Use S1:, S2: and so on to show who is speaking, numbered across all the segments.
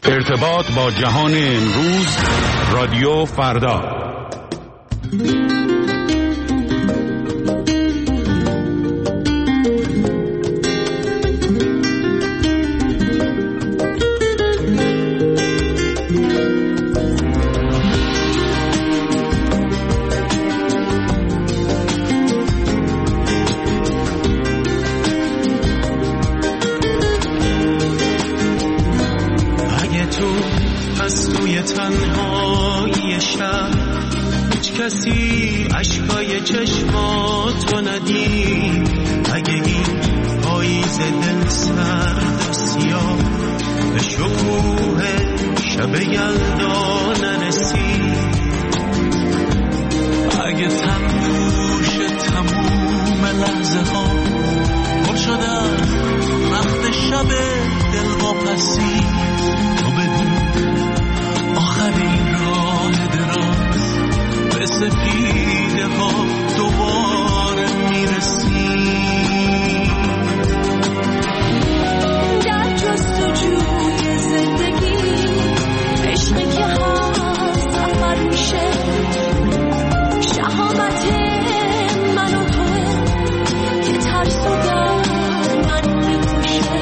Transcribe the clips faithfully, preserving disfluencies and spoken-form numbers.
S1: ارتباط با جهان امروز، رادیو فردا.
S2: تنهایی شب هیچ کسی اشکای چشماتو ندید، اگه این پاییز دل سرد و سیاه به شکوه شب یلدا نرسید، اگه تنبوش تموم لحظه ها پر شدن وقت شب دل واپسی، تو بدون آخرین راه دراز به سپیده ها دوباره میرسی. در جستجوی زندگی عشقی که هر سفر میشه، شهامت من و توه که ترس و در من میپوشه.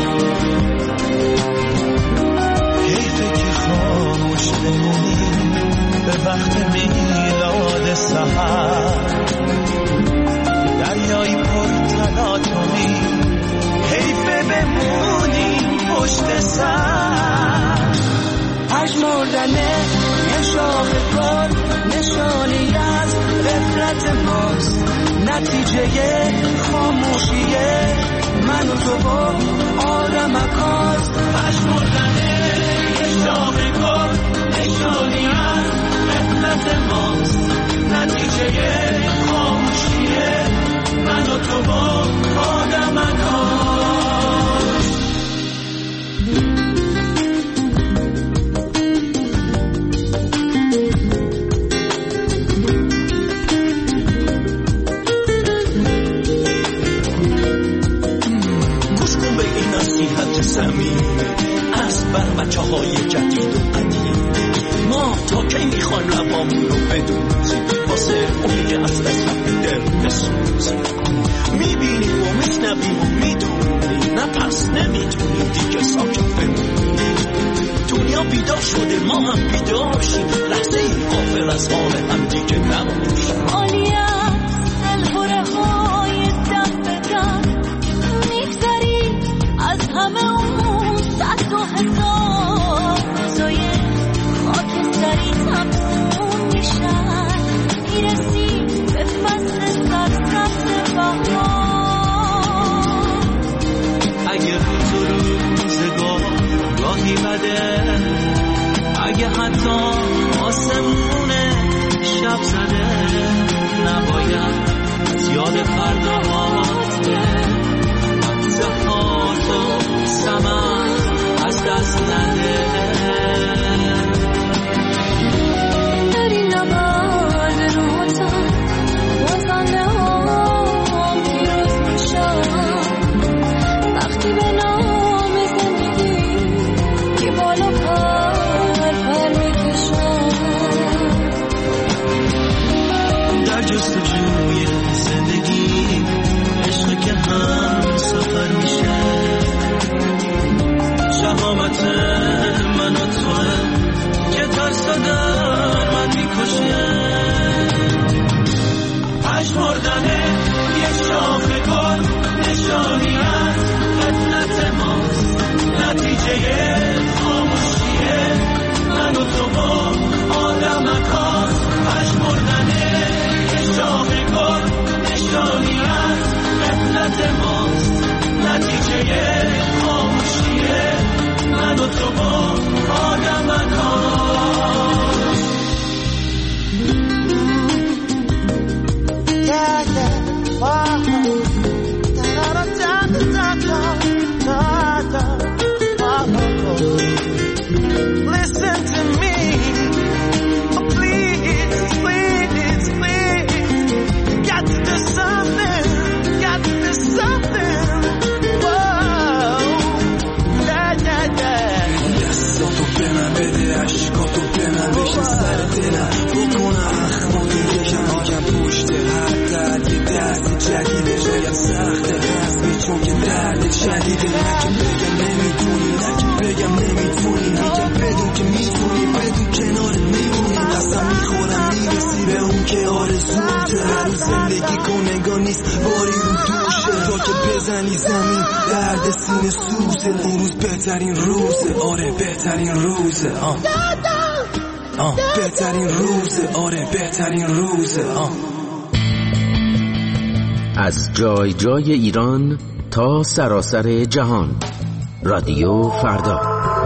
S2: حیفه که خاموش بمونی به وقت میلاد سحر، دریای پر تلاطمی، حیفه بمونی پشت سر. پژمردنه یه شاخ گل نشانی از غفلت ماست، نتیجه خاموشیه من و تو با آدمکاست. پژمردنه یه شاخ گل نشانی از غفلت ماست، نتیجه خاموشیه من و تو با آدمکاست. گوش کن به این نصیحت صمیمی از بر بچه های جدید و قدیم. ما تا کی میخوایم لبامون رو بدوزیم واسه اونی که از دست رفت دل بسوزیم؟ میبینیم و میشنویم و میدونیم، نه پس نمیتونیم دیگه ساکت بمونیم. دنیا بیدار شده ما هم بیدار شیم، لحظه ای غافل از حال هم دیگه نباشیم. عالی از دلهوره های دم به دم میگذریم از همه اون صد و هزار روزای خاکستری تموم میشن، میرسیم به فصل سرسبز بهار. اگه روز و روزگار راهی بده، اگه حتی آسمون شب زده، نباید یاد فرداهات زفات و سمن از دست نده. داری نبرد روتن بازنده هم پیروز میشن، وقتی به نام زندگی که بالا پر پر میکشن. در جستجوی زندگی عشقی که هم سفر میشه، شهامت من و توه که ترس در من میکشه. پژمردنه یه شاخ گل نشانی از غفلت ماست، نتیجه خاموشیه من و تو با آدمکاست. پژمردنه یه شاخ گل نشانی از غفلت ماست، نتیجه خاموشیه من و تو با آدمکاست. Yeah, yeah, wow. Da da da da da da da da. دلم بکنم اخمون یکم آگم پشت هر درد یه دست جدیده شاید سخته هست چون که درد شدیده نکه بگم نمیدونی نکه بگم نمیتونی میگم بدون که میتونی بدون کنار میمونی قسم میخورم میرسی به اون که آرزوته هر روز زندگی کنگاه نیست باری رو دوشه تا که بزنی زمین درد سینه سوزه اون روز بهترین روزه آره بهترین روزه آه آه بهترین روزه آره بهترین روزه آه
S3: از جای جای ایران تا سراسر جهان رادیو فردا.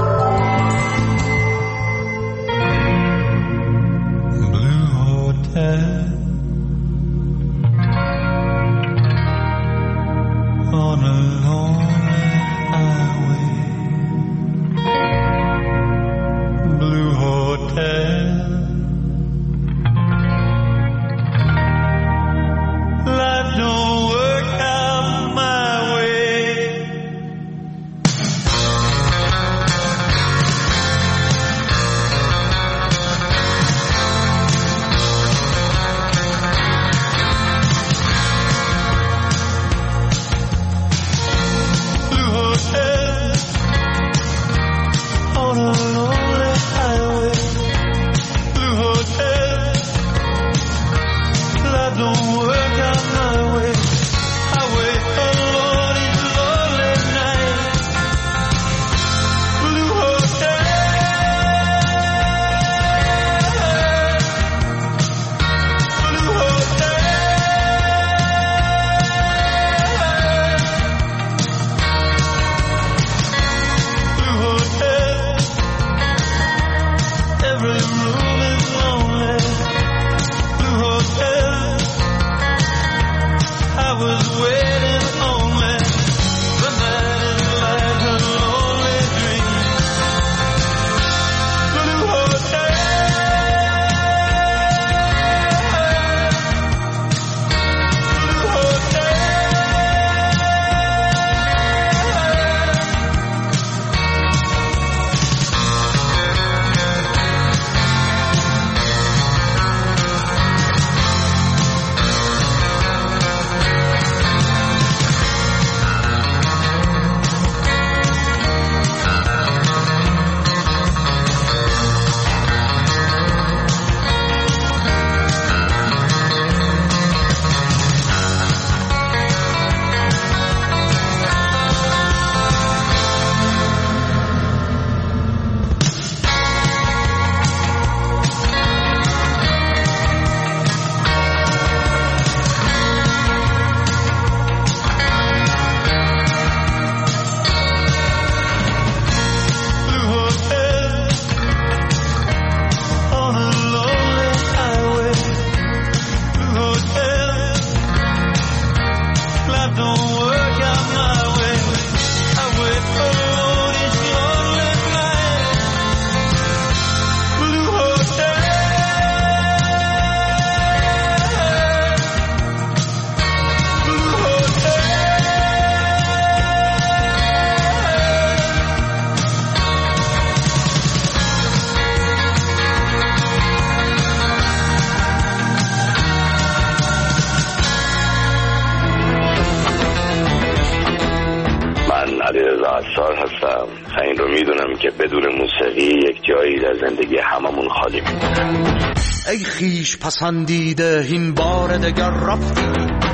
S4: هستم. این رو میدونم که بدون موسیقی یک جایی در زندگی هممون خالی میمونه.
S5: ای خیش پسندیده این بار دگر رفتی،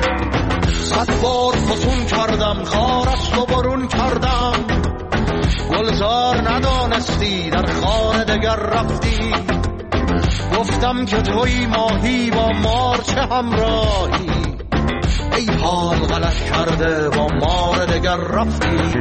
S5: صد بار فسون کردم خار است و برون کردم، گلزار ندانستی در خانه دگر رفتی، گفتم که توی ماهی با مار چه همراهی، ای حال غلط کرده با مار دگر رفتی.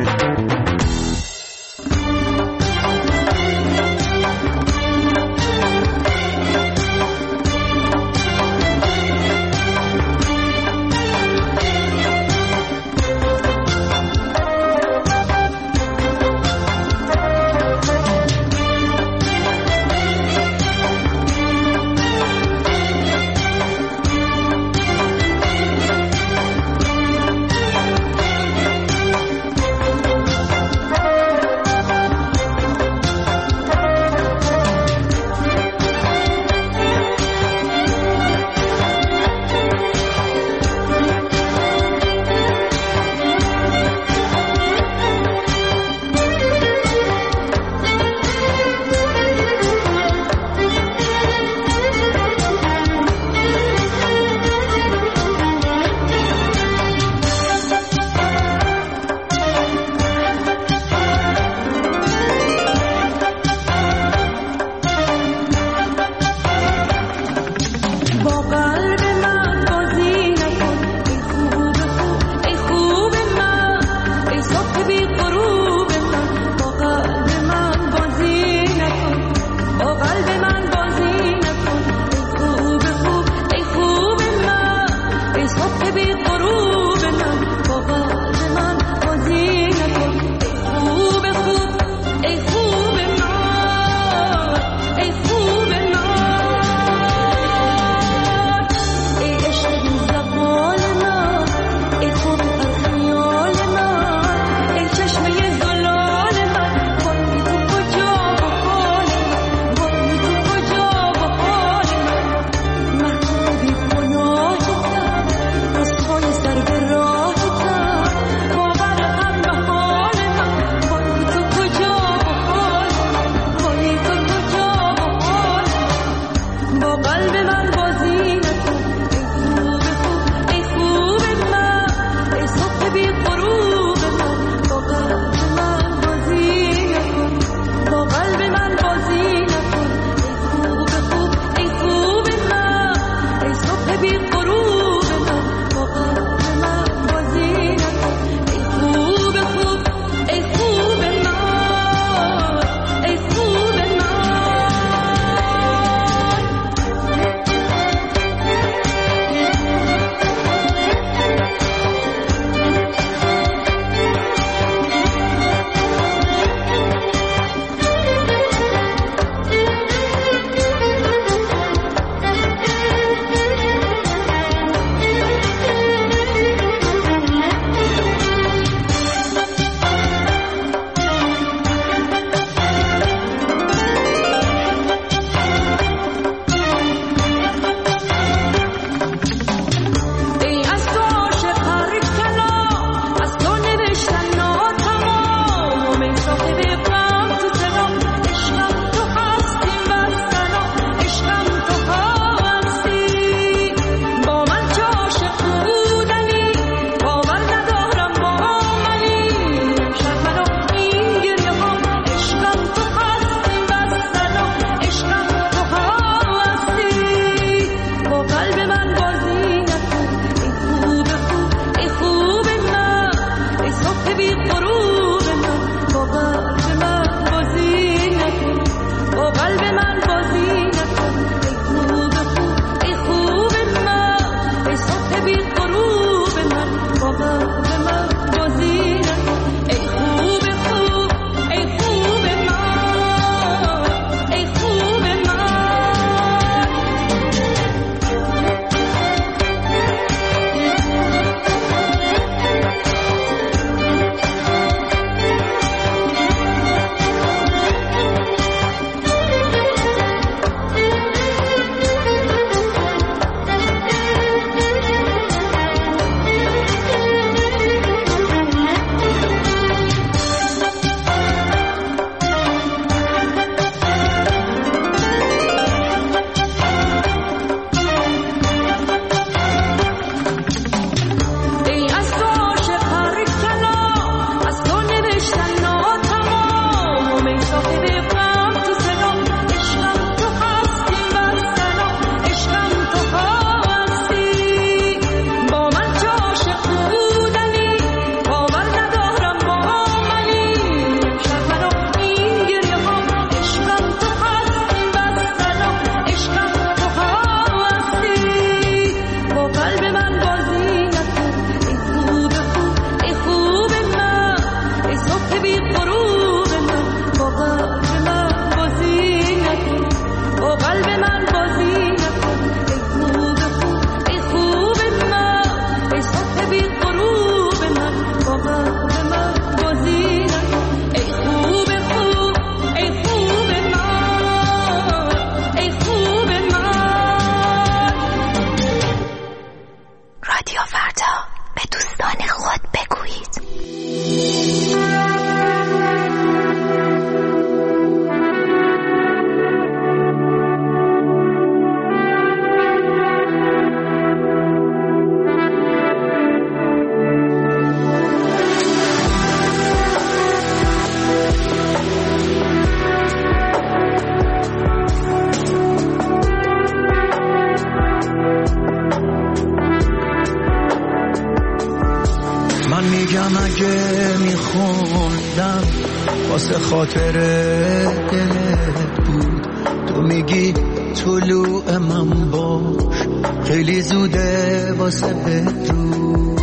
S5: گوگه میخوندم واسه خاطر دلت بود. تو میگی طلوع من باش خیلی زوده واسه بدرود.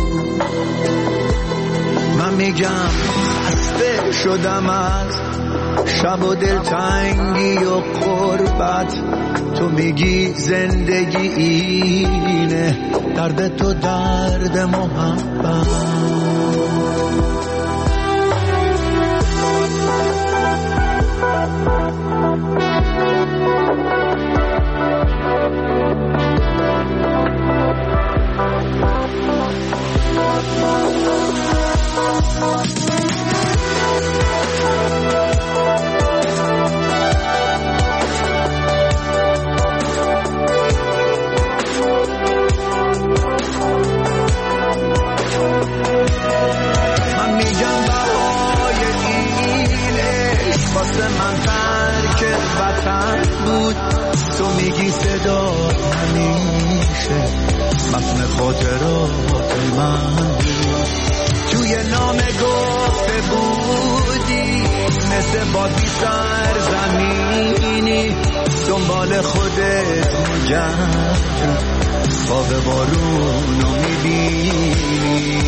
S5: من میگم خسته شدم از شب و دلتنگی و قربت. تو میگی زندگی اینه درد تو درد محبت. تو میگی صدا همیشه متن خاطرات من. توی نامه گفته بودی مثل بادی سرزمینی دنبال خودت میگردی خواب بارونو میبینی.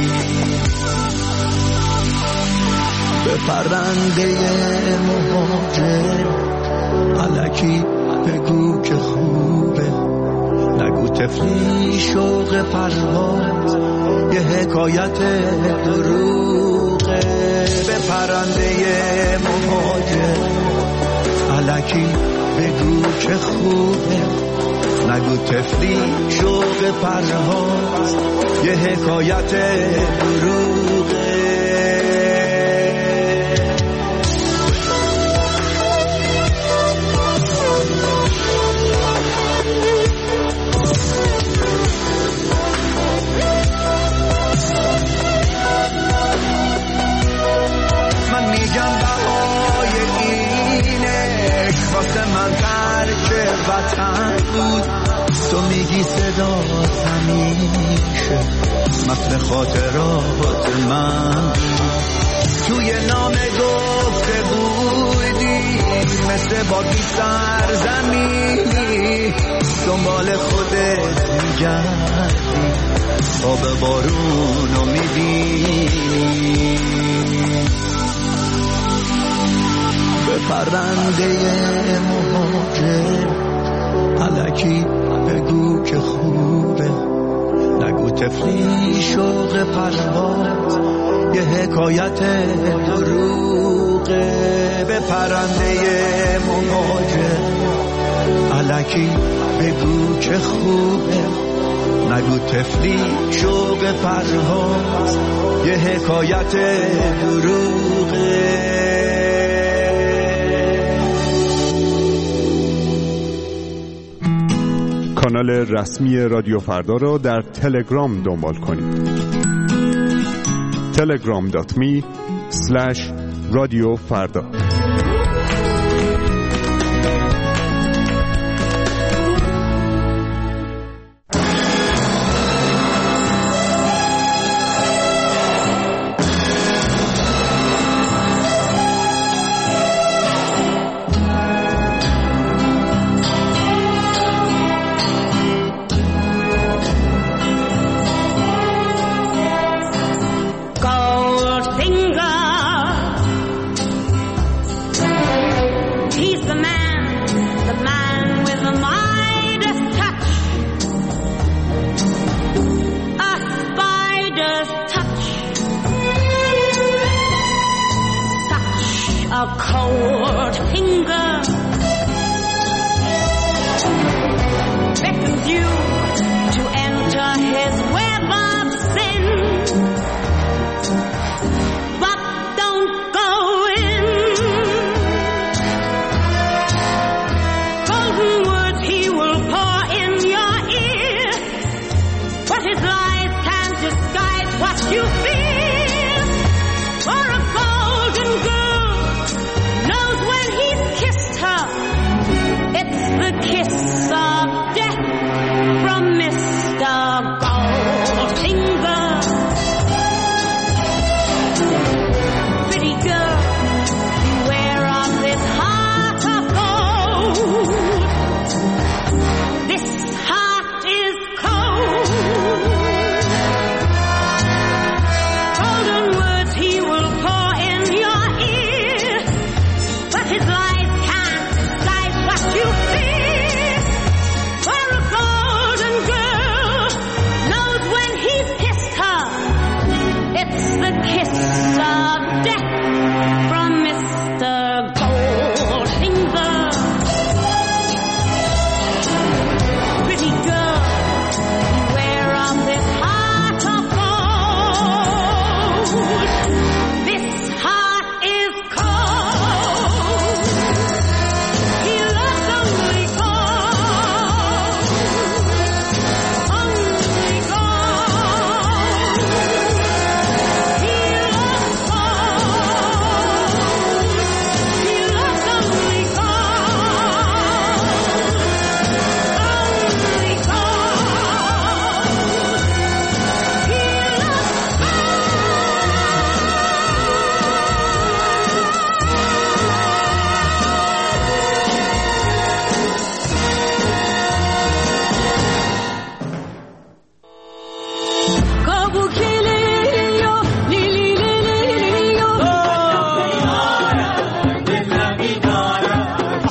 S5: به پرنده مهاجر الکی بگو که خوبه، نگو تفلی شوق پرواز یه حکایت دروغه. به پرنده مهاجر الکی بگو که خوبه، نگو تفلی شوق پرواز یه حکایت دروغه. من ترک وطن بود. تو میگی صدا همیشه متن خاطرات من. توی نامه گفته بودی مثل بادی سرزمینی دنبال خودت میگردی خواب بارونو میبینی. به پرنده مهاجر الکی بگو که خوبه، نگو تفلی شوق پرواز یه حکایت دروغه. به پرنده مهاجر الکی بگو که خوبه، نگو تفلی شوق پرواز یه حکایت دروغه.
S6: کانال رسمی رادیو فردا را در تلگرام دنبال کنید. تلگرام دات می اسلش رادیو فردا.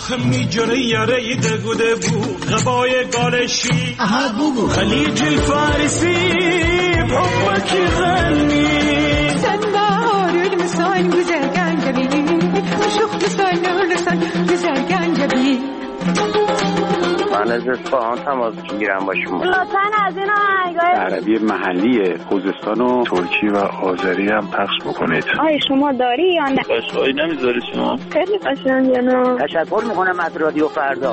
S2: آخه میجره یاره دگوده بو غبای گالشی خلیج الفارسی بحبك يغني
S7: سنبار المسان güzelgen جبين مشوخ لسان لسان güzelgen جبين
S4: من از اصفهان تماس میگیرم با شما.
S8: لطفاً از این آهنگای
S9: عربی محلی خوزستان و ترکی و آذری هم پخش بکنید.
S8: آیا شما داری یا نه؟
S4: قشقایی نمیذاری شما؟
S8: خیلی قشنگه نه.
S10: تشکر میکنم از رادیو فردا.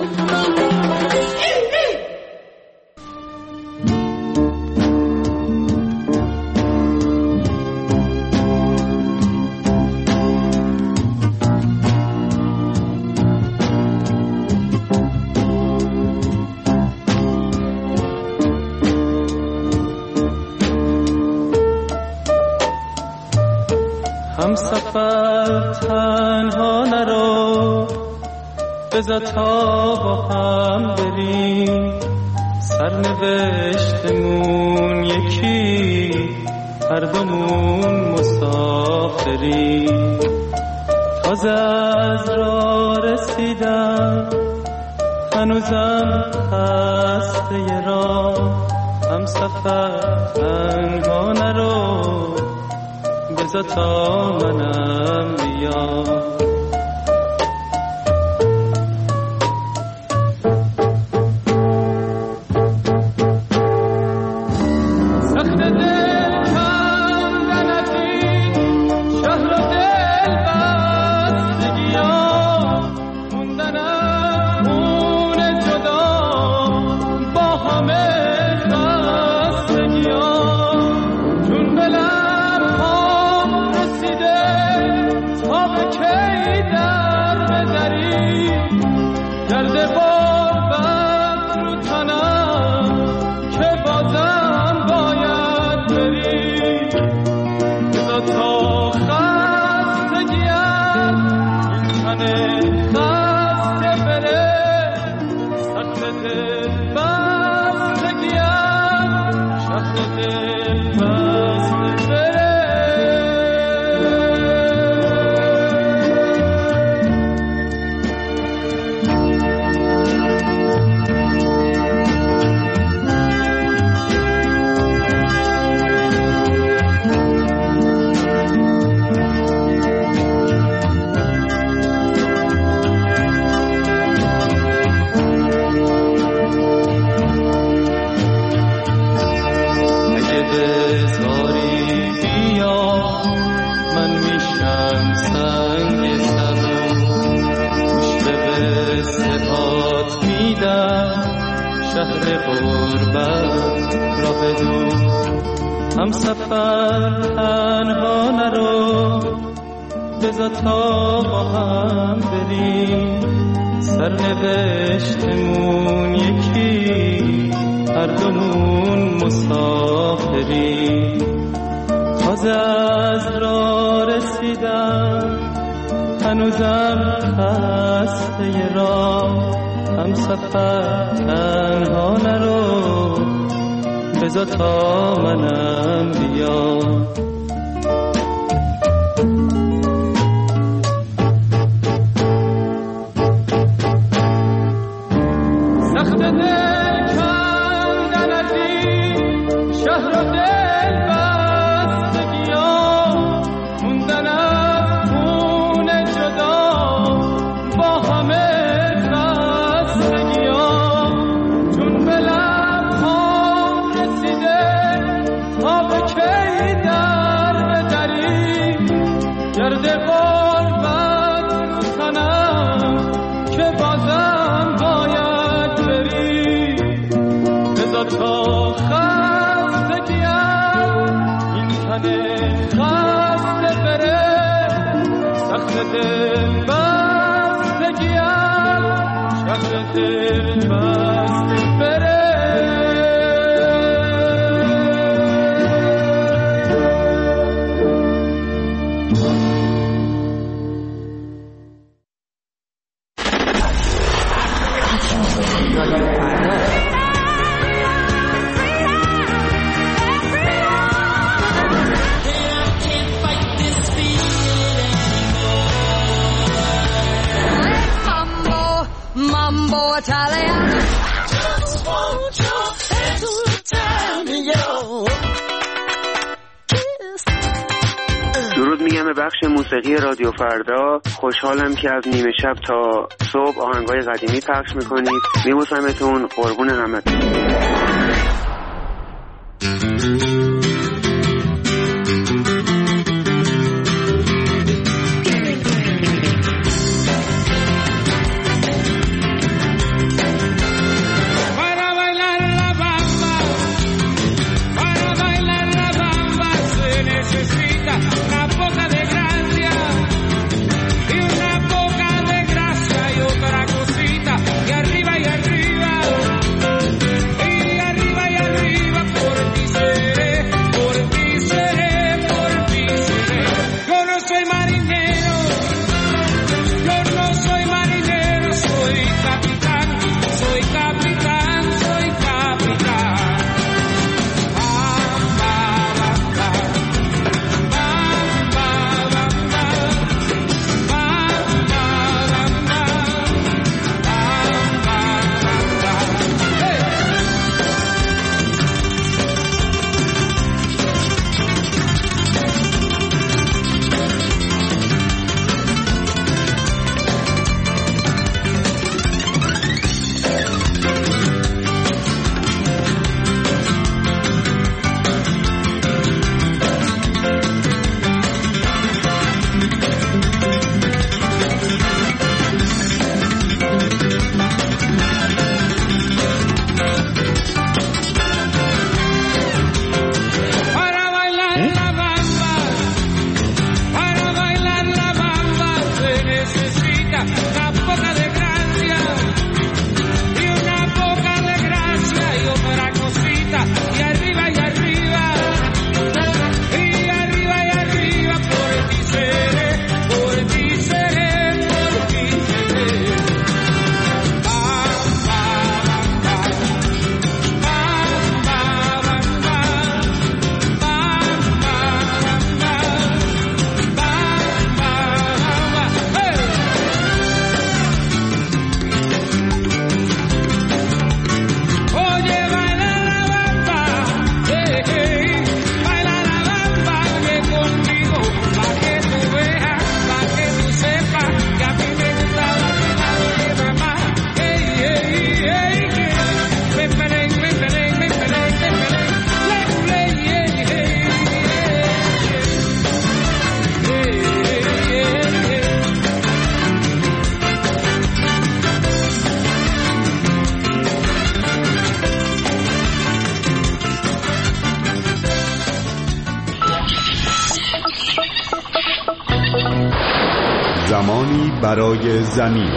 S11: هم سفر تنها نرو بذار تا با هم بریم سرنوشتمون یکی هر دومون مسافریم تازه از راه رسیدم هنوزم خسته راه هم سفر تنها نرو بذار تا منم بیام هم سفر تنها نرو بذار تا با هم بریم سرنوشتمون یکی هر دومون مسافریم تازه از راه رسیدم هنوزم خسته راه هم سفر تنها نرو بذار تا منم بیام سخت دل کندن از این شهر و دل بستگیام موندن از خون جدا با همه خستگیام چون به لبهام رسیده تا به کی در بدری گرد غربت رو تنم که بازم باید بری بذار تا خستگیم این تن خسته بره سخت دل بستگیم شهر دل بسته بره
S12: Italiano. Just want your hand to tell me your kiss.
S13: درود میگم به بخش موسیقی رادیو فردا. خوشحالم که از نیمه شب تا صبح آهنگای قدیمی پخش میکنید. میبوسمتون، قربون همتون.
S6: زمانی برای زمین.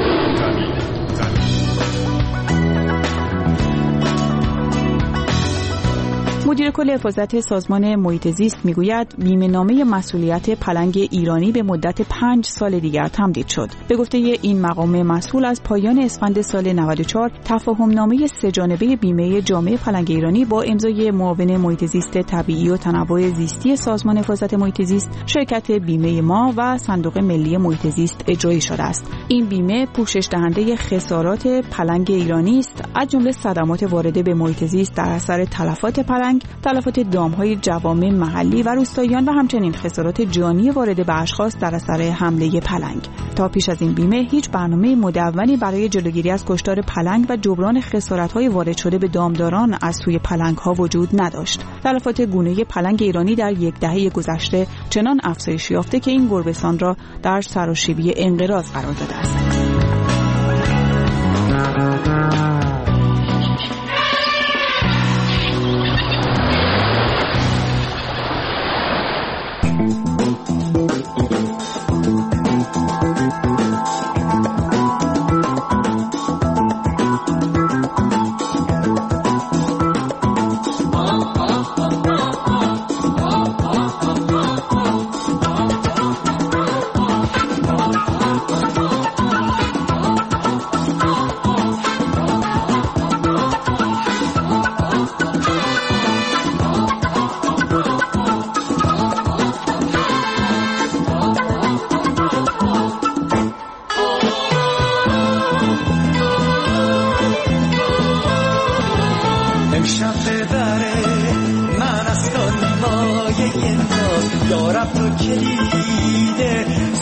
S14: مدیر کل حفاظت سازمان محیط زیست میگوید بیمه‌نامه مسئولیت پلنگ ایرانی به مدت پنج سال دیگر تمدید شد. به گفته این مقام مسئول از پایان اسفند سال نود و چهار تفاهم‌نامه سه جانبه بیمه جامع پلنگ ایرانی با امضای معاون محیط زیست طبیعی و تنوع زیستی سازمان حفاظت محیط زیست، شرکت بیمه ما و صندوق ملی محیط زیست اجرایی شده است. این بیمه پوشش دهنده خسارات پلنگ ایرانی است، از جمله صدمات وارده به محیط زیست در اثر تلفات پلنگ، تلفات دام‌های جوامع محلی و روستاییان و همچنین خسارات جانی وارده به اشخاص در اثر حمله پلنگ. تا پیش از این بیمه هیچ برنامه مدونی برای جلوگیری از کشتار پلنگ و جبران خسارت‌های وارد شده به دامداران از سوی پلنگ‌ها وجود نداشت. تلفات گونه پلنگ ایرانی در یک دهه گذشته چنان افزایش یافته که این گربه‌سان را در سراشیبی انقراض قرار داده است.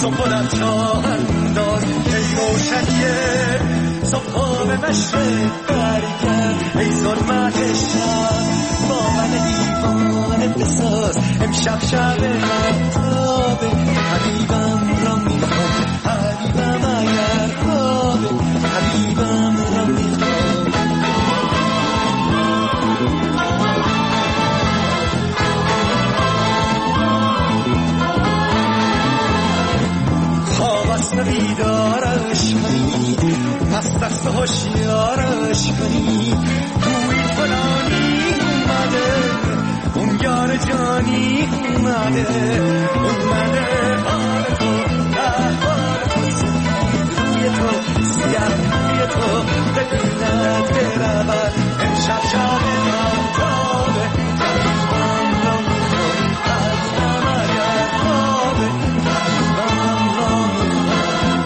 S2: تو خودت جا انداز ای روشنیه صبح به مشرق برگرد ای ظلمت شب با من دیوانه بساز امشب شب مهتابه حبیبم را میخوام حبیبم اگر خوابه حبیبم را میخوام خواب است بیدارش کنی پس دست هوشیارش کنی گویی فلانی اومده اون یار جانی اومده اومده حال تو احوال تو سیاه تو سیاه تو ببیند برود امشب شب مهتابه حبیبم را میخوام حبیبم اگر خوابه حبیبم را میخوام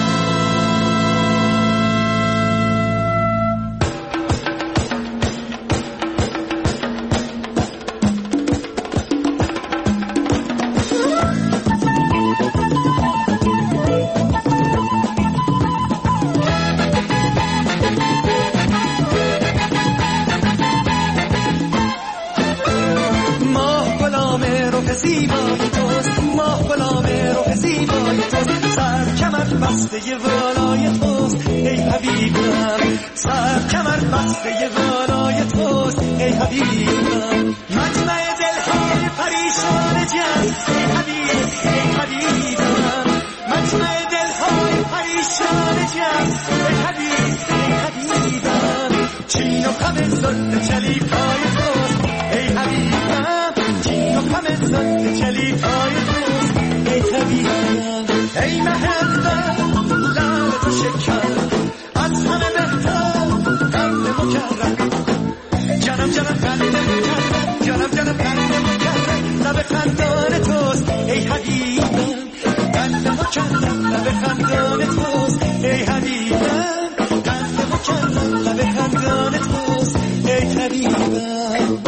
S2: زیبای توست ماه غلام روح زیبای توست سر کمر بسته والای توست ای حبیبم سر کمر بسته والای توست ای حبیبم مجمع دلهای پریشان جان ای حبیب ای حبیبم مجمع دلهای پریشان جان ای حبیب ای حبیبم چین و خم زلف چلیپای توست ای حبیبم چین و خم زلف چلیپای توست ای حبیبم ای محبت لعل تو شکر از همه بهتر قلب مکرم جانم جانم قلب مکرم جانم جانم قلب مکرم لب خندان توست ای حبیبم قلب مکرم لب خندان توست ای حبیبم قلب مکرم لب خندان توست ای حبیبم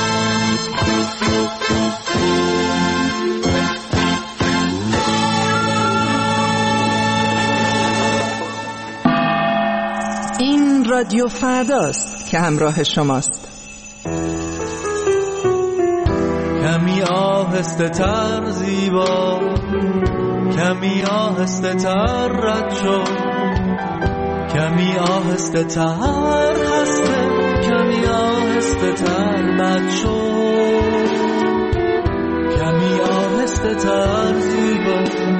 S15: این رادیو فرداست که همراه شماست.
S11: کمی آهسته تر زیبا کمی آهسته تر رد شو کمی آهسته تر خسته کمی آهسته تر بد شو کمی آهسته تر زیبا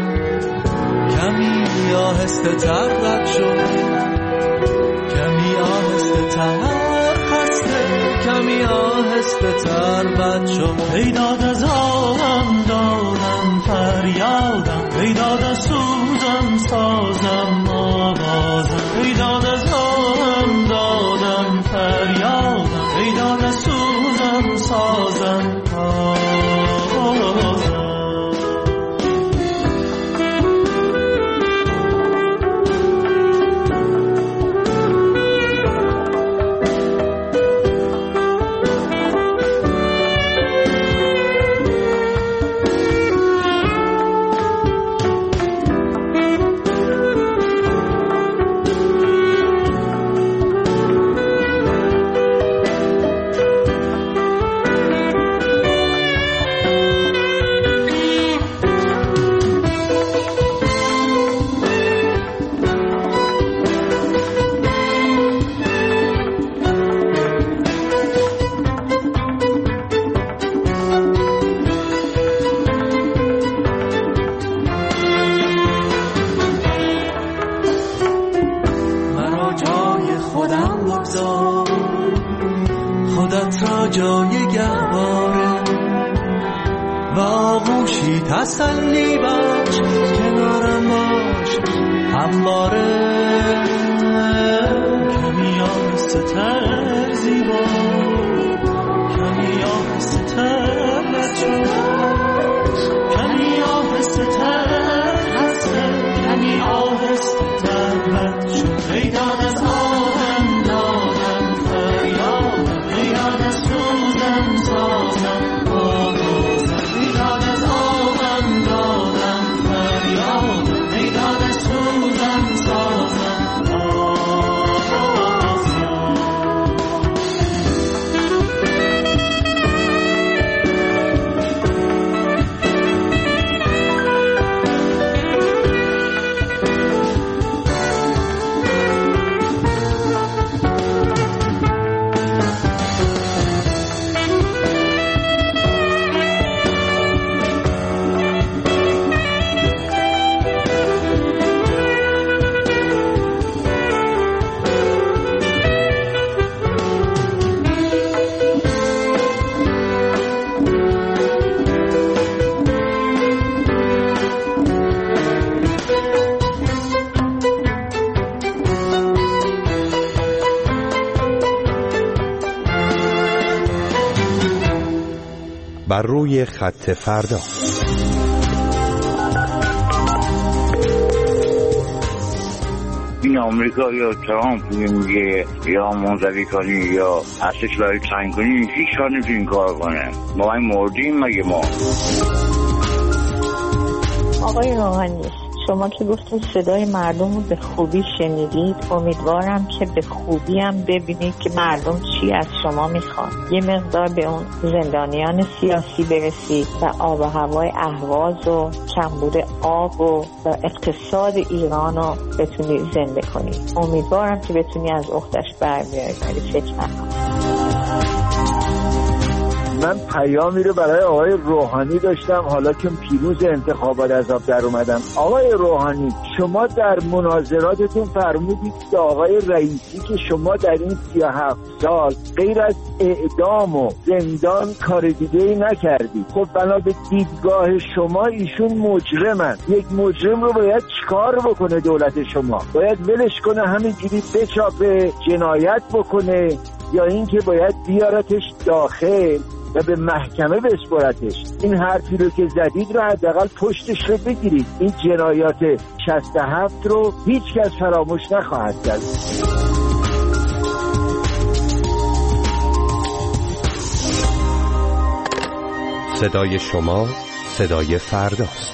S11: کمی آهسته تر رد شو کمی آهسته تر خسته کمی آهسته تر بد شو ای داد از آدم دادم فریادم ای داد از سوزم سازم آوازم ای داد از آدم دادم فریادم ای داد از سوزم سازم آوازم تسلی باش کنارم باش همواره کمی آهسته تر زیبا کمی آهسته تر بچه کمی آهسته تر خسته کمی آهسته تر بچه ای داد از آدم دادم فریادم ای داد از سوزم سازم آوازم ای داد از آدم دادم فریادم
S16: بر روی خط فردا.
S17: این آمریکا یا ترامپ میگه یا منزوی کنی یا ارتش برای تنگ کنی، هیچ کار نمیتونی این کار کنه. ما این مردیم مگه ما؟
S18: آقای روحانی، شما که گفتید صدای مردم رو به خوبی شنیدید، امیدوارم که به خوبی هم ببینید که مردم چی از شما میخوان. یه مقدار به اون زندانیان سیاسی برسید و آب و هوای اهواز و کمبود آب و اقتصاد ایران رو بتونید زنده کنید. امیدوارم که بتونی از اختش بر بیارید، ولی فکر نکنم.
S19: من پیامی رو برای آقای روحانی داشتم، حالا که پیروز انتخابات از آب در اومدم. آقای روحانی، شما در مناظراتتون فرمودید که آقای رئیسی که شما در این سی و هفت سال غیر از اعدام و زندان کار دیگه‌ای نکردید. خب بنا به دیدگاه شما ایشون مجرمن. یک مجرم رو باید چیکار بکنه دولت شما؟ باید ولش کنه همینجوری بچاپه، جنایت بکنه، یا اینکه باید بیارتش داخل و به محکمه بسپرتش؟ این حرفی رو که زدید رو حداقل پشتش رو بگیرید. این جنایات شصت و هفت رو هیچ کس فراموش نخواهد کرد.
S16: صدای شما صدای فرداست.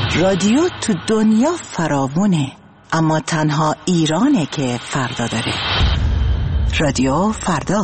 S15: رادیو تو دنیا فراوونه، اما تنها ایرانه که فردا داره. رادیو فردا.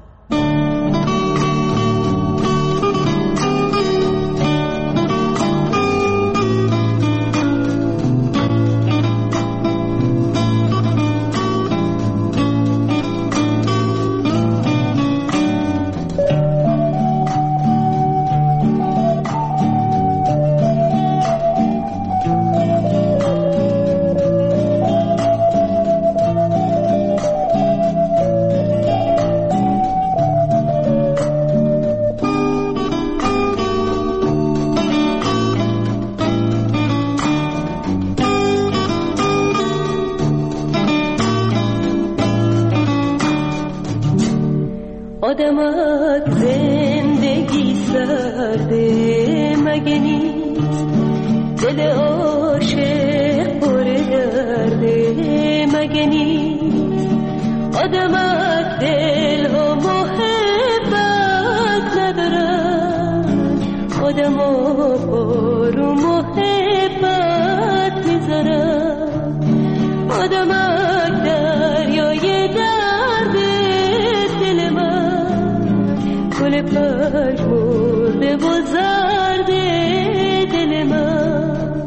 S20: آدمک زندگی سرده مگه نیست، دل عاشق پر درده مگه نیست. آدمک دل و محبت ندارن، آدما پر و محبت میذارن. آدمک دریای درد دل من، گل پژمرده و زرد دل من.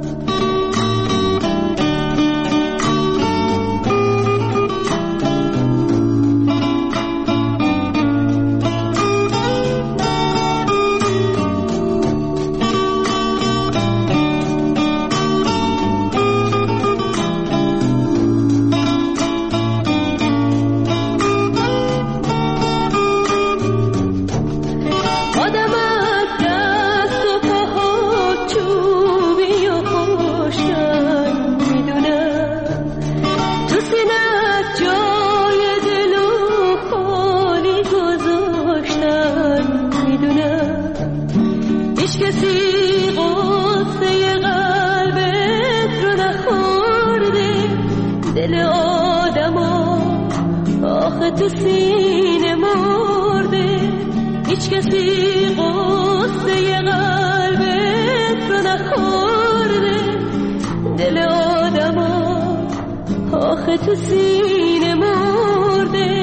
S20: تو سینه مرده، هیچ کسی قصه قلبت رو نخورده. دل آدما آخه تو سینه مرده.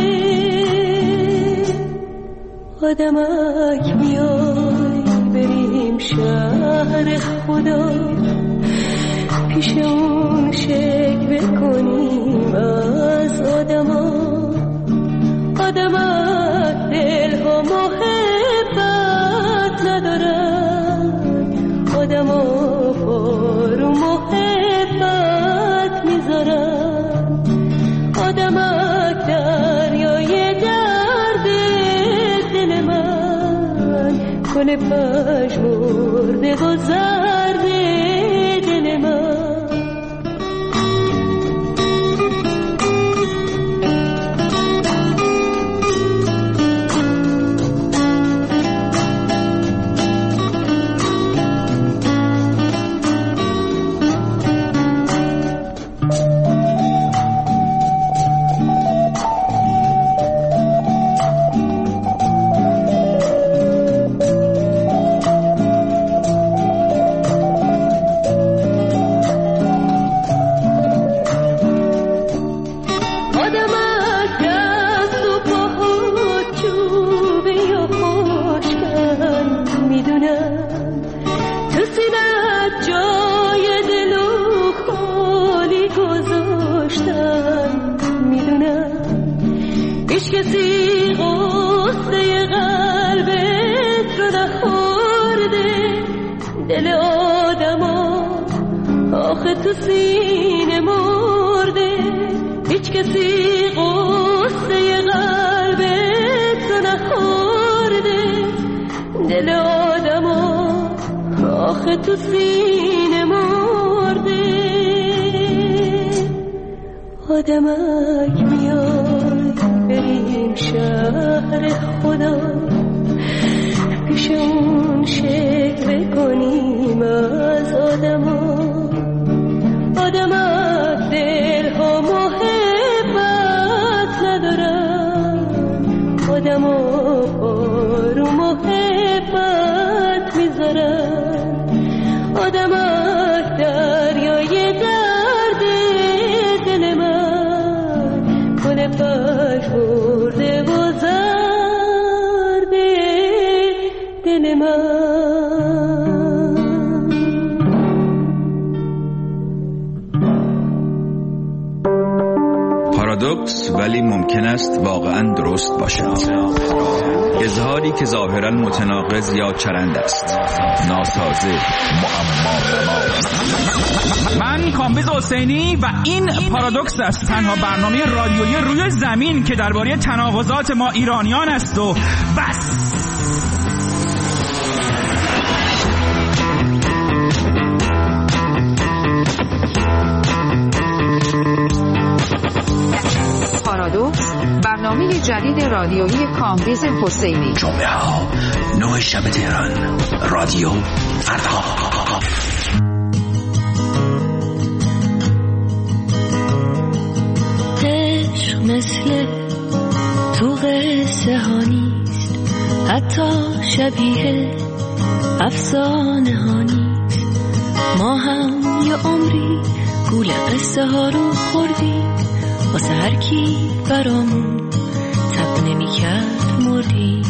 S20: آدمک میای بریم شهر خدا، پیش اون شکوه کنیم از آدما. آدمک دل و محبت ندارن، آدما پر و محبت میذارن. آدمک دریای درد دل من، گل پژمرده و زرد دل من. تو سینه مرده، هیچ کسی قصه قلبت رو نخورده. دل آدما آخه تو سینه مرده. آدمک میای بریم شهر خدا، پیش اون شکوه کنیم از آدما. آدمک دل و محبت ندارن، آدما پر و محبت میذارن. آدمک
S21: ولی ممکن است واقعا درست باشد. اظهاری که ظاهرا متناقض یا چرند است، ناسازه، معما.
S22: من کامبیز حسینی و این پارادوکس است، تنها برنامه رادیویی روی زمین که درباره تناقضات ما ایرانیان است و بس.
S23: پارادوکس، برنامه جدید رادیویی کامبیز حسینی.
S2: جمعه ها نه شب تهران، رادیو فردا.
S20: عشق مثل تو قصه ها نیست، حتی شبیه افسانه ها نیست. ما هم یه عمری گول قصه ها رو خوردیم، واسه هر کی برامون تب نمی کرد مردیم.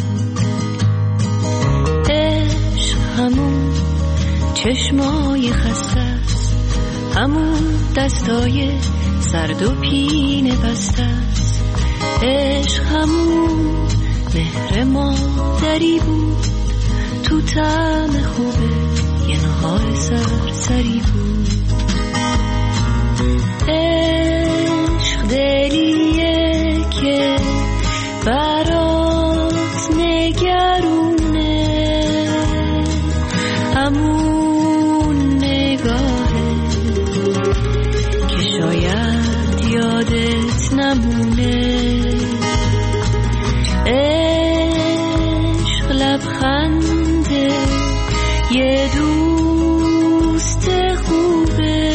S20: عشق همون چشمای خسته است، همون دستای سرد و پینه بسته است. عشق همون مهر مادری بود، تو طعم خوبه یه نهار سرسری بود. عشق دلیه که برات نگرونه، همون نگاهه که شاید یادت نمونه. عشق لبخنده یه دوست خوبه،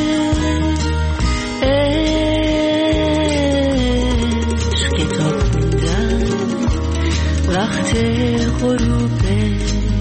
S20: عشق کتاب خوندن وقت غروبه.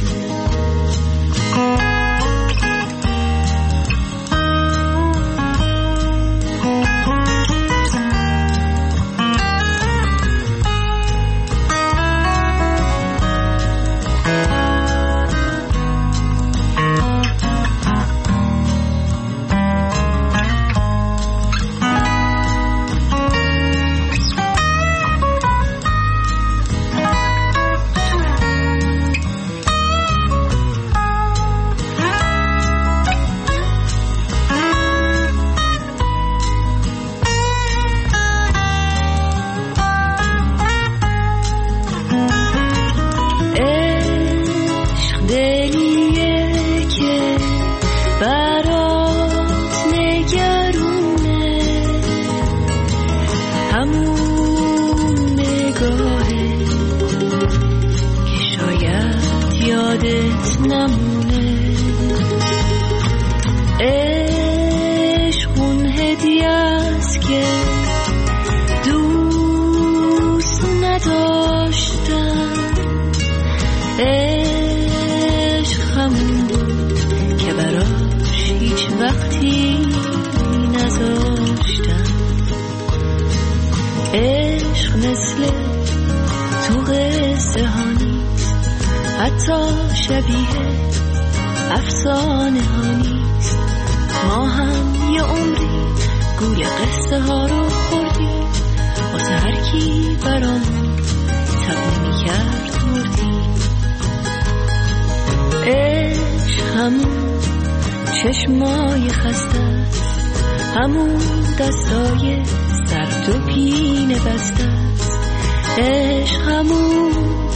S20: چشمای خسته است، همون دستای سرد و پینه بسته است. عشق همون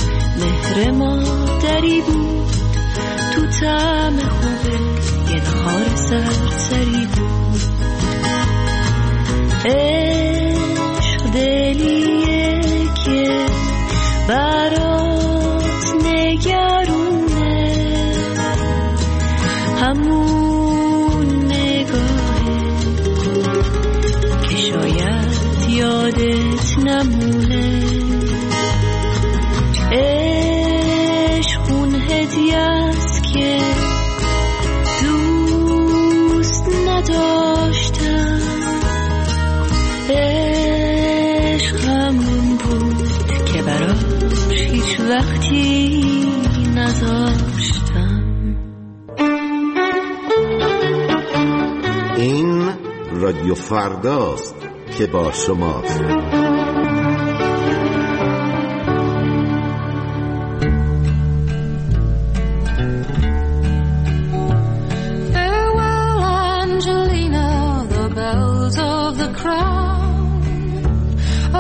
S20: مهر مادری بود، تو طعم خوبه یه نهار سرسری بود. عشق دلیه که برات نگرونه، همون نگاهه که شاید یادت نمونه. عشق اون هدیه است که دوست نداشتم. عشق همون بود که براش هیچ وقتی نذاشتم.
S3: این رادیو فرداست که با شماست.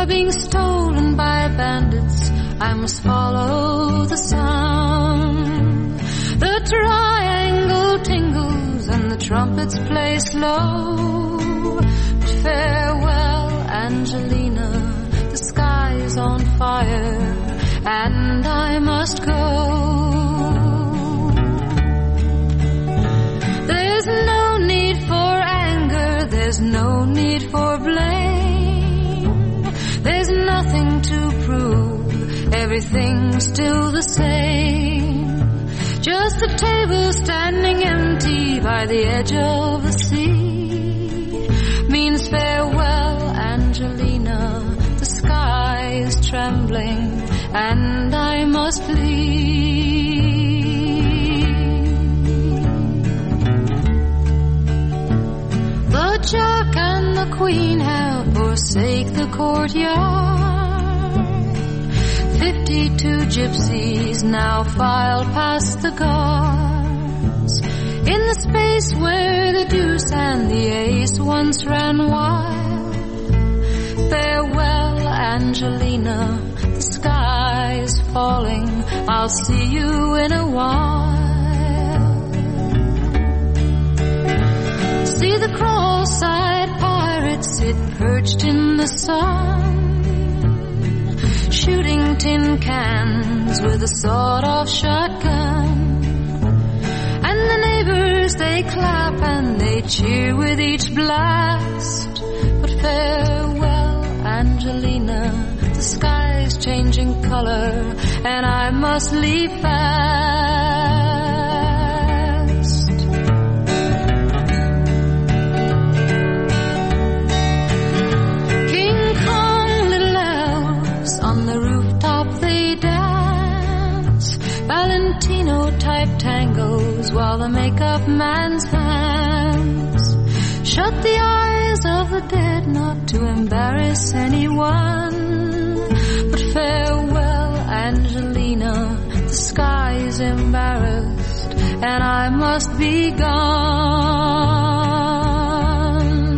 S20: are being stolen by bandits, I must follow the sound. The triangle tingles and the trumpets play slow. But farewell, Angelina, the sky's on fire and I must go. There's no need for anger, there's no need for blame. There's nothing to prove, everything's still the same. Just a table standing empty by the edge of the sea means farewell, Angelina, the sky is trembling and I must leave. The Jack and the Queen have forsake the courtyard. Fifty-two gypsies now file past the guards. In the space where the deuce and the ace once ran wild. Farewell, Angelina, the sky is falling, I'll see you in a while. See the cross-eyed pirate sit perched in the sun, shooting tin cans with a sawed-off shotgun. And the neighbors, they clap and they cheer with each blast. But farewell, Angelina, the sky's changing color and I must leave fast. King Kong, little elves on the rooftop they dance. Valentino type tangos while the makeup man's hands shut the eyes of the dead not to embarrass anyone. But farewell, Angelina, the sky is embarrassed and I must be gone.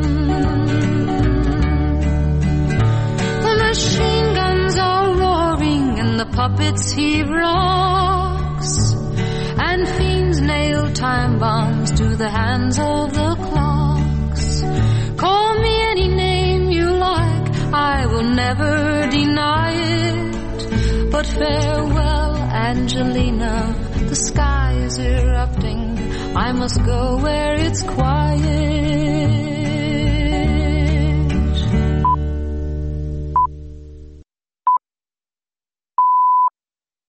S20: The machine guns are roaring and the puppets heave rocks, and fiends nail time bombs to the hands of the clocks. Call me any name you like, I will never deny it. But farewell, Angelina, the sky is erupting, I must go where it's quiet.